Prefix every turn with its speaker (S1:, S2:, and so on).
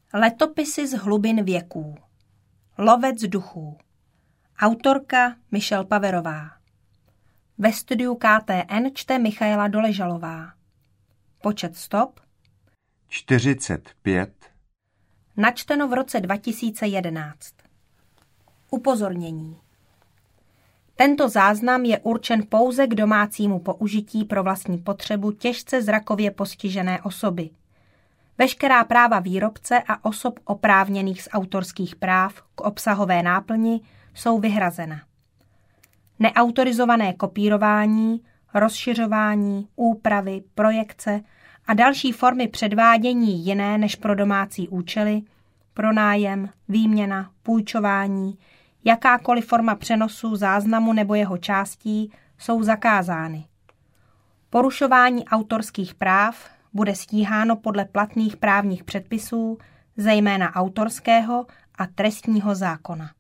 S1: Letopisy z hlubin věků. Lovec duchů. Autorka Michelle Paverová. Ve studiu KTN čte Michaela Doležalová. Počet stop
S2: 45.
S1: Načteno v roce 2011. Upozornění. Tento záznam je určen pouze k domácímu použití pro vlastní potřebu těžce zrakově postižené osoby. Veškerá práva výrobce a osob oprávněných z autorských práv k obsahové náplni jsou vyhrazena. Neautorizované kopírování, rozšiřování, úpravy, projekce a další formy předvádění jiné než pro domácí účely, pronájem, výměna, půjčování, jakákoliv forma přenosu, záznamu nebo jeho částí jsou zakázány. Porušování autorských práv bude stíháno podle platných právních předpisů, zejména autorského a trestního zákona.